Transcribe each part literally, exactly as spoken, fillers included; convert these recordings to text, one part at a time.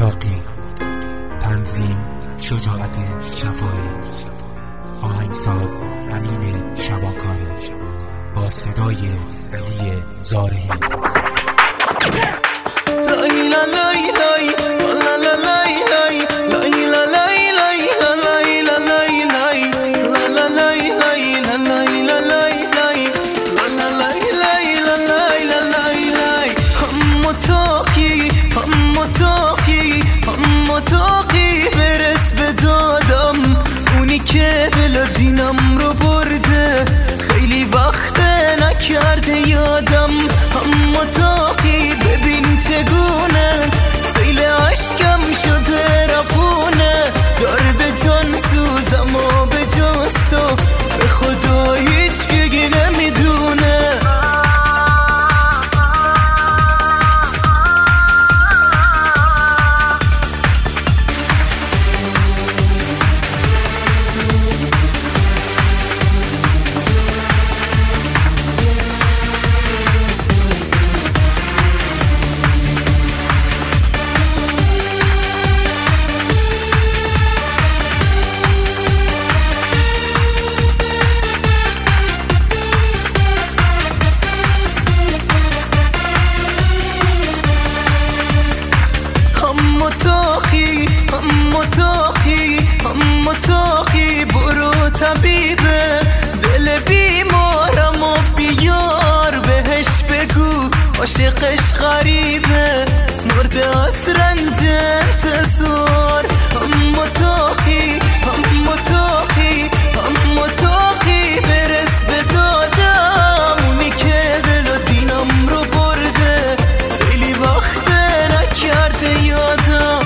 اتاقی. تنظیم شجاعت شفایی. آهنگساز امین شباکانی با صدای علی زارعی. متاقی برس به دادم، اونی که دل و دینم رو برده، خیلی وقت نکرده یادم. هم متاقی ببین چگونه سیل عشقم شده رفونه، درد جان سوزم و به جست و به خدا هیچ کی نمیدونه. متاقی هم متاقی هم متاقی برو طبیبه دل بیمارم و بیار بهش بگو عاشقش غریبه، مرده از رنج انتظار. هم متاقی هم متاقی هم متاقی برس به دادم، اونی که دل و دینم رو برده، خیلی وقت نکرده یادم.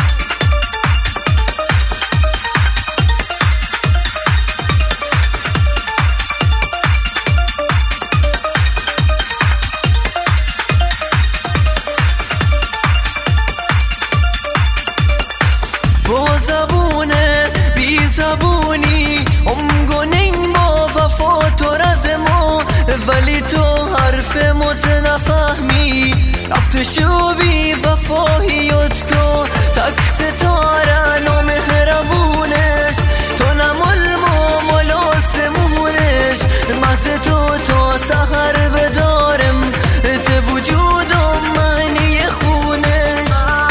با زبونه بی زبونی امگونین با وفا تو رزمو، ولی تو حرف مت نفهمی رفت شو بی وفاییت کو. تک ستاره و مهربونش تو نمال مال آسمونش، مزه تو تا سحر بدارم ته وجودم معنی خونش.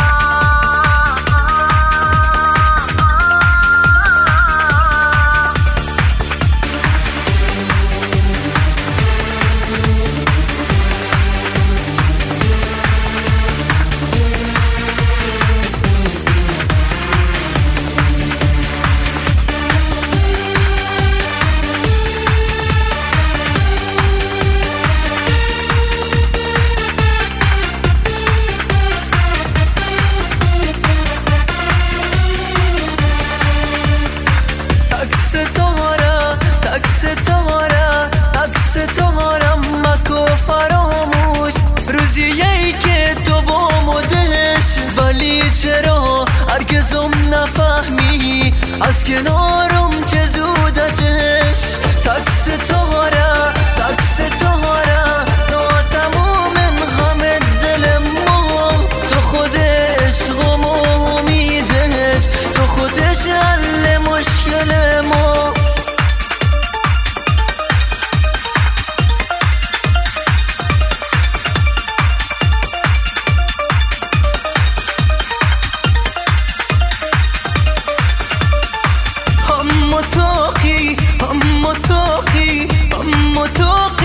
چرا هرگزم نفهمی از کنارم چه زودتش؟ تک ستاره تک ستاره نا تموم غم دلم، تو خود عشقم و امیدش، تو خودش حل مشکل ما. متاقی هم متاقی هم متاقی